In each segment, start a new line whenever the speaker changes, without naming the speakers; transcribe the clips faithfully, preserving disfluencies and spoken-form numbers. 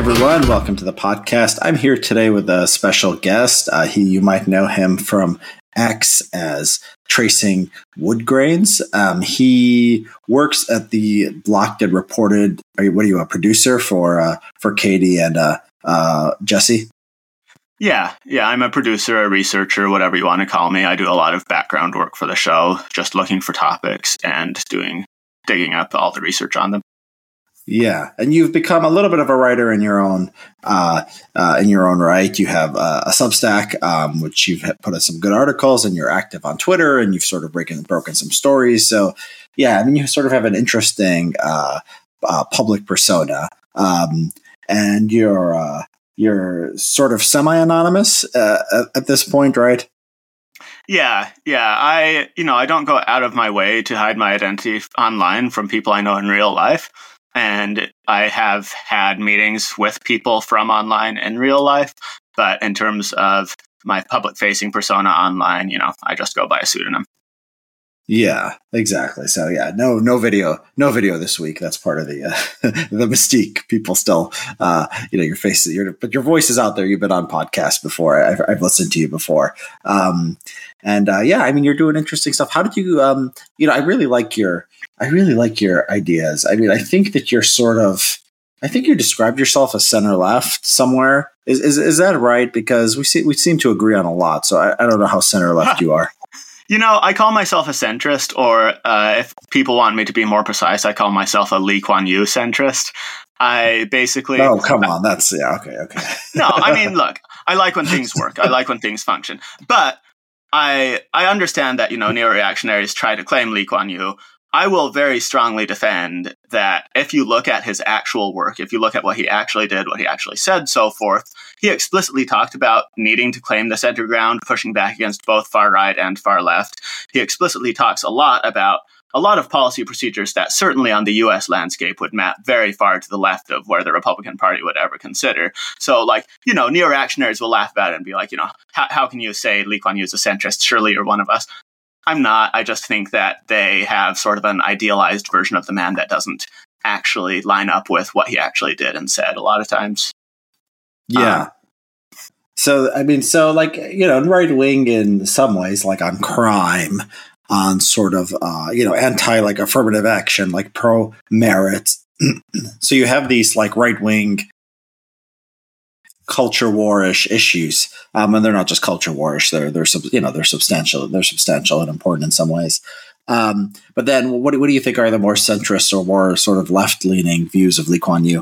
everyone. Welcome to the podcast. I'm here today with a special guest. Uh, he, you might know him from X as Tracing Wood Grains. Um, he works at the Blocked and Reported. Are you, what are you, a producer for uh, for Katie and uh, uh, Jesse?
Yeah, yeah. I'm a producer, a researcher, whatever you want to call me. I do a lot of background work for the show, just looking for topics and doing digging up all the research on them.
Yeah, and you've become a little bit of a writer in your own uh, uh, in your own right. You have uh, a Substack, um, which you've put in some good articles, and you're active on Twitter, and you've sort of breaking, broken some stories. So, yeah, I mean, you sort of have an interesting uh, uh, public persona, um, and you're uh, you're sort of semi-anonymous uh, at, at this point, right?
Yeah, yeah. I you know I don't go out of my way to hide my identity online from people I know in real life. And I have had meetings with people from online in real life. But in terms of my public-facing persona online, you know, I just go by a pseudonym.
Yeah, exactly. So yeah, no, no video, no video this week. That's part of the uh, the mystique. People still, uh, you know, your face, your but your voice is out there. You've been on podcasts before. I've, I've listened to you before, um, and uh, yeah, I mean, you're doing interesting stuff. How did you, um, you know, I really like your, I really like your ideas. I mean, I think that you're sort of, I think you described yourself as center left somewhere. Is is is that right? Because we see we seem to agree on a lot. So I, I don't know how center left you are.
You know, I call myself a centrist, or uh, if people want me to be more precise, I call myself a Lee Kuan Yew centrist. I basically...
Oh, come on. That's, yeah, okay, okay.
No, I mean, look, I like when things work. I like when things function. But I I understand that, you know, neo-reactionaries try to claim Lee Kuan Yew. I will very strongly defend that if you look at his actual work, if you look at what he actually did, what he actually said, so forth, he explicitly talked about needing to claim the center ground, pushing back against both far right and far left. He explicitly talks a lot about a lot of policy procedures that certainly on the U S landscape would map very far to the left of where the Republican Party would ever consider. So, like, you know, neo-reactionaries will laugh about it and be like, you know, how, how can you say Lee Kuan Yew is a centrist? Surely you're one of us. I'm not. I just think that they have sort of an idealized version of the man that doesn't actually line up with what he actually did and said a lot of times.
Yeah.
Um,
so, I mean, so like, you know, right wing in some ways, like on crime, on sort of, uh, you know, anti like affirmative action, like pro merit. So you have these like right wing culture warish issues, um, and they're not just culture warish. They're they're sub, you know they're substantial. They're substantial and important in some ways. Um, but then, what what do you think are the more centrist or more sort of left leaning views of Lee Kuan Yew?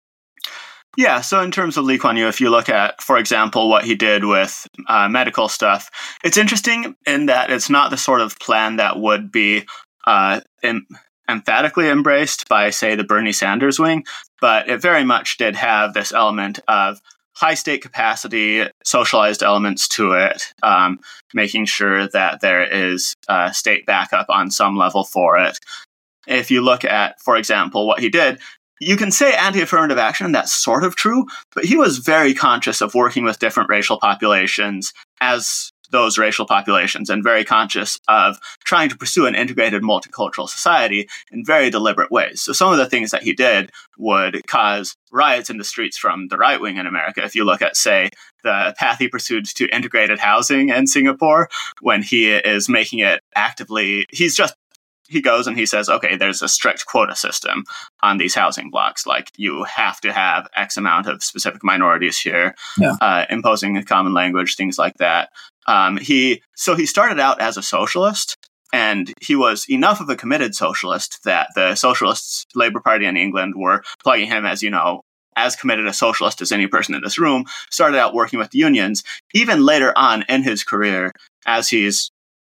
Yeah, so in terms of Lee Kuan Yew, if you look at, for example, what he did with uh, medical stuff, it's interesting in that it's not the sort of plan that would be uh, em- emphatically embraced by, say, the Bernie Sanders wing, but it very much did have this element of high state capacity, socialized elements to it, um, making sure that there is uh, state backup on some level for it. If you look at, for example, what he did, you can say anti-affirmative action, that's sort of true, but he was very conscious of working with different racial populations as those racial populations and very conscious of trying to pursue an integrated multicultural society in very deliberate ways. So some of the things that he did would cause riots in the streets from the right wing in America. If you look at, say, the path he pursued to integrated housing in Singapore, when he is making it actively, he's just he goes and he says, okay, there's a strict quota system on these housing blocks. Like, you have to have X amount of specific minorities here,
yeah.
uh, imposing a common language, things like that. Um, he so he started out as a socialist, and he was enough of a committed socialist that the Socialists Labour Party in England were plugging him as, you know, as committed a socialist as any person in this room, started out working with the unions. Even later on in his career, as he's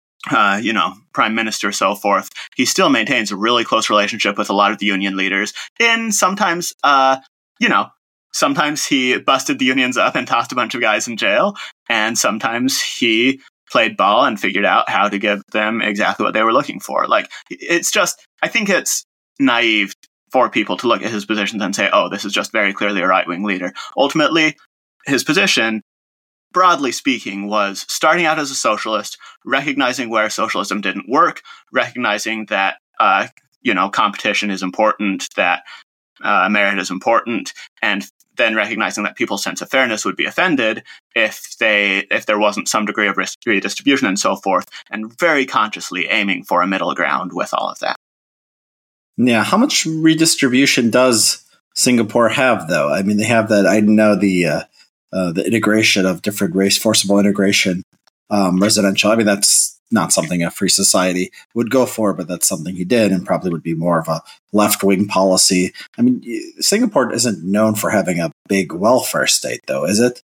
Uh, you know, prime minister, so forth, he still maintains a really close relationship with a lot of the union leaders. And sometimes, uh, you know, sometimes he busted the unions up and tossed a bunch of guys in jail. And sometimes he played ball and figured out how to give them exactly what they were looking for. Like, it's just, I think it's naive for people to look at his positions and say, oh, this is just very clearly a right-wing leader. Ultimately, his position, broadly speaking, was starting out as a socialist, recognizing where socialism didn't work, recognizing that, uh, you know, competition is important, that uh, merit is important, and then recognizing that people's sense of fairness would be offended if they if there wasn't some degree of redistribution and so forth, and very consciously aiming for a middle ground with all of that.
Yeah, how much redistribution does Singapore have, though? I mean, they have that. I know the uh, uh, the integration of different race, forcible integration, um, residential. I mean, that's not something a free society would go for, but that's something he did, and probably would be more of a left-wing policy. I mean, Singapore isn't known for having a big welfare state, though, is it?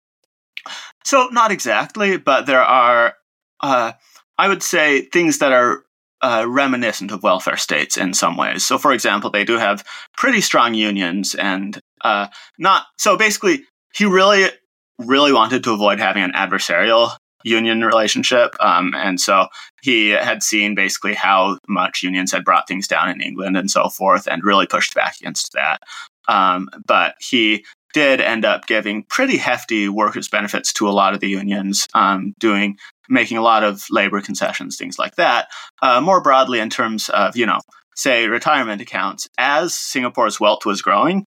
So, not exactly, but there are, uh, I would say, things that are uh, reminiscent of welfare states in some ways. So, for example, they do have pretty strong unions, and uh, not so. Basically, he really, really wanted to avoid having an adversarial union relationship. Um, and so he had seen basically how much unions had brought things down in England and so forth, and really pushed back against that. Um, but he did end up giving pretty hefty workers' benefits to a lot of the unions, um, doing, making a lot of labor concessions, things like that. Uh, more broadly, in terms of, you know, say retirement accounts, as Singapore's wealth was growing,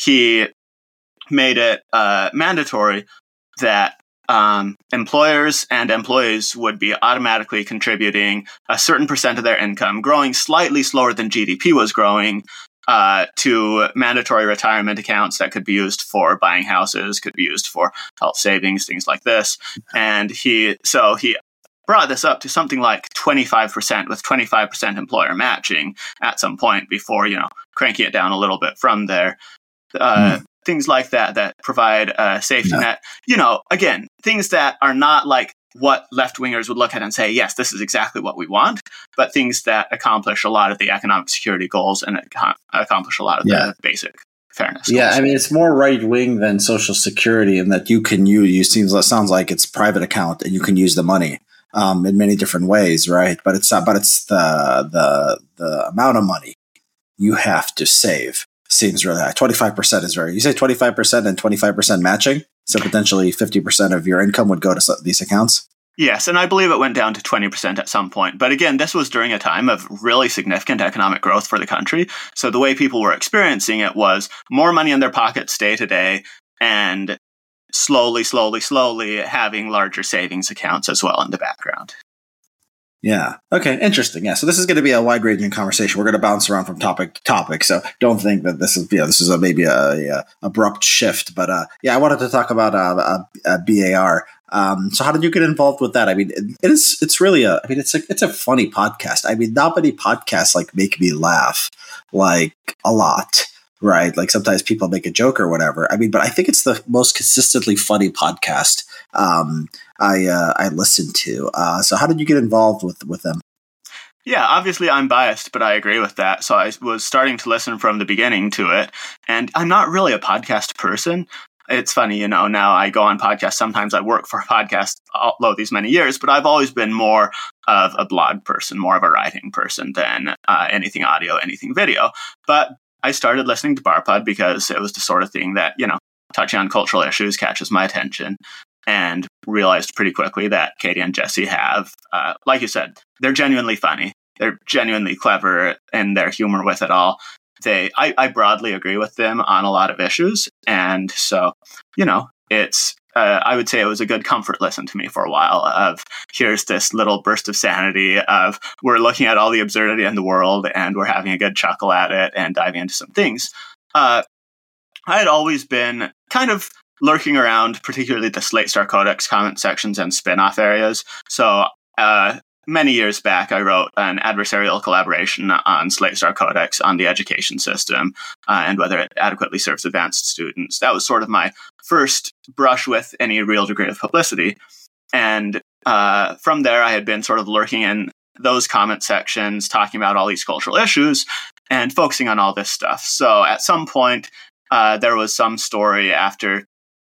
he made it uh, mandatory that Um, employers and employees would be automatically contributing a certain percent of their income, growing slightly slower than G D P was growing, uh, to mandatory retirement accounts that could be used for buying houses, could be used for health savings, things like this. And he, so he brought this up to something like twenty-five percent, with twenty-five percent employer matching at some point before, you know, cranking it down a little bit from there. Uh, mm. Things like that that provide a safety yeah. net. You know, again, things that are not like what left-wingers would look at and say, yes, this is exactly what we want, but things that accomplish a lot of the economic security goals and accomplish a lot of yeah. the basic fairness
Yeah,
goals.
I mean, it's more right-wing than Social Security in that you can use, you seems, it sounds like it's private account and you can use the money um, in many different ways, right? But it's, uh, but it's the, the, the amount of money you have to save. Seems really high. twenty-five percent is very, you say twenty-five percent and twenty-five percent matching? So potentially fifty percent of your income would go to these accounts?
Yes, and I believe it went down to twenty percent at some point. But again, this was during a time of really significant economic growth for the country. So the way people were experiencing it was more money in their pockets day to day, and slowly, slowly, slowly having larger savings accounts as well in the background.
Yeah. Okay. Interesting. Yeah. So this is going to be a wide-ranging conversation. We're going to bounce around from topic to topic. So don't think that this is, you know, this is a, maybe a, a abrupt shift. But uh, yeah, I wanted to talk about uh, a, a B A R. Um, so how did you get involved with that? I mean, it is. It's really a. I mean, it's a. It's a funny podcast. I mean, not many podcasts like make me laugh like a lot. Right. Like sometimes people make a joke or whatever. I mean, but I think it's the most consistently funny podcast um, I uh, I listen to. Uh, so how did you get involved with, with them?
Yeah, obviously I'm biased, but I agree with that. So I was starting to listen from the beginning to it. And I'm not really a podcast person. It's funny, you know, now I go on podcasts. Sometimes I work for a podcast all these many years, but I've always been more of a blog person, more of a writing person than uh, anything audio, anything video. But I started listening to BarPod because it was the sort of thing that, you know, touching on cultural issues catches my attention, and realized pretty quickly that Katie and Jesse have, uh, like you said, they're genuinely funny. They're genuinely clever in their humor with it all. They, I, I broadly agree with them on a lot of issues. And so, you know, it's, uh, I would say it was a good comfort listen to me for a while of here's this little burst of sanity of we're looking at all the absurdity in the world and we're having a good chuckle at it and diving into some things. Uh, I had always been kind of lurking around, particularly the Slate Star Codex comment sections and spin-off areas. So uh, many years back, I wrote an adversarial collaboration on Slate Star Codex on the education system uh, and whether it adequately serves advanced students. That was sort of my first brush with any real degree of publicity. And uh, from there, I had been sort of lurking in those comment sections, talking about all these cultural issues and focusing on all this stuff. So at some point, uh, there was some story after,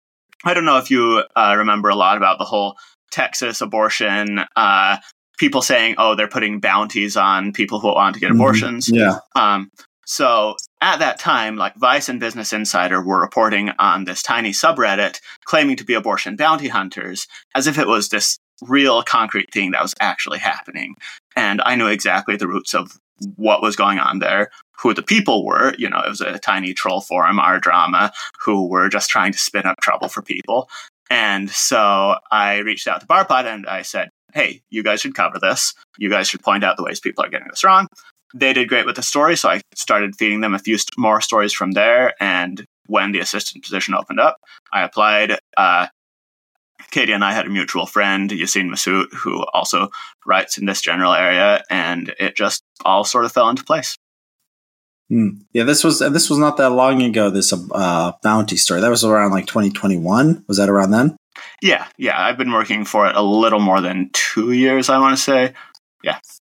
I don't know if you uh, remember a lot about the whole Texas abortion, uh, people saying, oh, they're putting bounties on people who want to get abortions.
Mm-hmm. Yeah.
Um, so at that time, like Vice and Business Insider were reporting on this tiny subreddit claiming to be abortion bounty hunters as if it was this real concrete thing that was actually happening. And I knew exactly the roots of what was going on there, who the people were. You know, it was a tiny troll forum, our drama, who were just trying to spin up trouble for people. And so I reached out to Barpod and I said, hey, you guys should cover this. You guys should point out the ways people are getting this wrong. They did great with the story, so I started feeding them a few st- more stories from there. And when the assistant position opened up, I applied. Uh, Katie and I had a mutual friend, Yassine Massoud, who also writes in this general area, and it just all sort of fell into place.
Hmm. Yeah, this was this was not that long ago. This uh, bounty story that was around like twenty twenty-one. Was that around then?
Yeah, yeah. I've been working for it a little more than two years, I want to say. Yeah.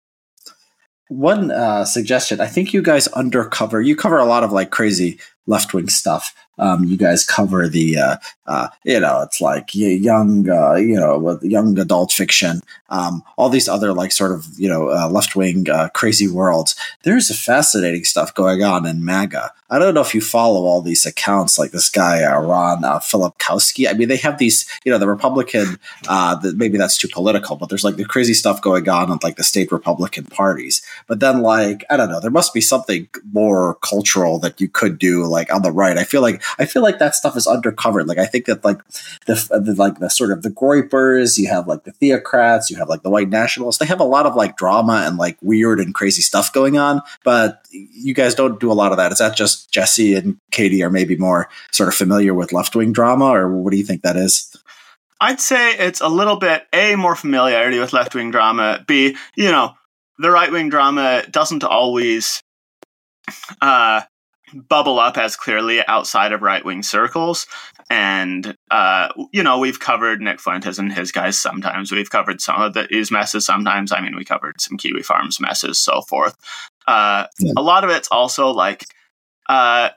One uh, suggestion, I think you guys undercover, you cover a lot of like crazy left-wing stuff. Um, you guys cover the, uh, uh, you know, it's like young, uh, you know, young adult fiction, um, all these other like sort of, you know, uh, left-wing uh, crazy worlds. There's fascinating stuff going on in MAGA. I don't know if you follow all these accounts like this guy, uh, Ron uh, Filipkowski. I mean, they have these, you know, the Republican, uh, the, maybe that's too political, but there's like the crazy stuff going on in like the state Republican parties. But then like, I don't know, there must be something more cultural that you could do like on the right. I feel like, I feel like that stuff is undercovered. Like, I think that like the, the like the sort of the Groypers, you have like the theocrats, you have like the white nationalists. They have a lot of like drama and like weird and crazy stuff going on, but you guys don't do a lot of that. Is that just Jesse and Katie are maybe more sort of familiar with left-wing drama, or what do you think that is?
I'd say it's a little bit, A, more familiarity with left-wing drama, B, you know, the right-wing drama doesn't always uh, bubble up as clearly outside of right-wing circles. And, uh, you know, we've covered Nick Fuentes and his guys sometimes. We've covered some of the, his messes sometimes. I mean, we covered some Kiwi Farms messes, so forth. Uh, yeah. A lot of it's also like, uh,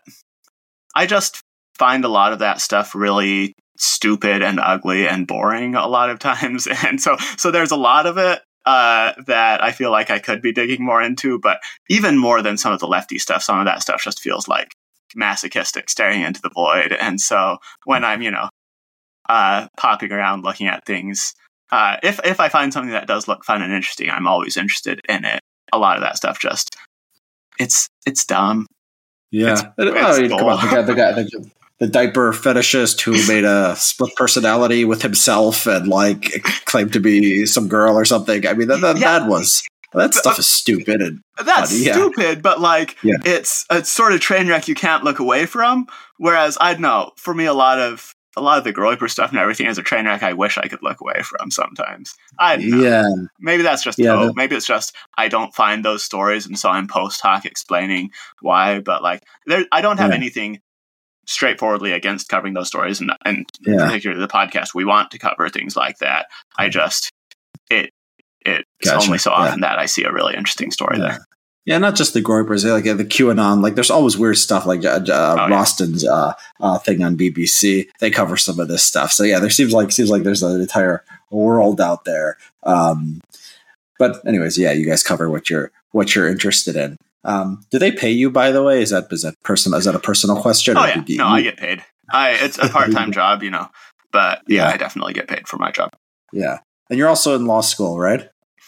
I just find a lot of that stuff really stupid and ugly and boring a lot of times. And so, so there's a lot of it uh, that I feel like I could be digging more into, but even more than some of the lefty stuff, some of that stuff just feels like masochistic, staring into the void. And so when I'm, you know, uh, popping around looking at things, uh, if, if I find something that does look fun and interesting, I'm always interested in it. A lot of that stuff just, it's, it's dumb.
Yeah.
It's,
it's I mean, come on, the guy, the guy, the, the diaper fetishist who made a split personality with himself and like claimed to be some girl or something. I mean, that, that, yeah. that was, that stuff is stupid. And
that's
funny.
stupid, yeah. But like,
yeah.
it's a sort of train wreck you can't look away from. Whereas I don't know, for me, a lot of, a lot of the Groyper stuff and everything is a train wreck I wish I could look away from sometimes. I don't know.
Yeah.
Maybe that's just
yeah,
hope.
that-
Maybe it's just I don't find those stories, and so I'm post hoc explaining why. But like, there, I don't have
yeah.
anything straightforwardly against covering those stories, and and
yeah.
particularly the podcast, we want to cover things like that. I just it it's
gotcha.
only so
yeah.
often that I see a really interesting story
yeah.
there.
Yeah, not just the Groypers, like uh, the QAnon. Like, there's always weird stuff, like uh, uh,
oh,
Roston's uh, uh, thing on B B C. They cover some of this stuff. So yeah, there seems like seems like there's an entire world out there. Um, but anyways, yeah, you guys cover what you're what you're interested in. Um, do they pay you, by the way? Is that is that personal? Is that a personal question?
Oh
or
yeah,
you,
no, I get paid. I it's a part time job, you know, but yeah, yeah, I definitely get paid for my job.
Yeah, and you're also in law school, right?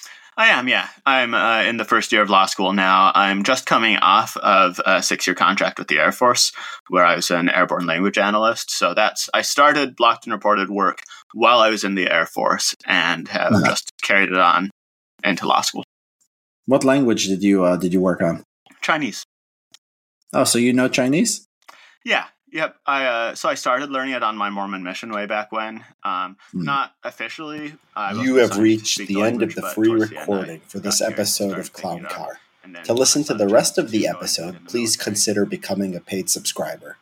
I am, yeah. I'm uh, in the first year of law school now. I'm just coming off of a six-year contract with the Air Force, where I was an airborne language analyst. So that's I started blocked and reported work while I was in the Air Force, and have uh-huh. just carried it on into law school.
What language did you uh, did you work on?
Chinese.
Oh, so you know Chinese?
Yeah. Yep. I uh, so I started learning it on my Mormon mission way back when. Um, mm. Not officially.
Uh, you have reached the, the end of the free recording the for this episode of Clown Car. To listen to the rest of the episode, please consider becoming a paid subscriber.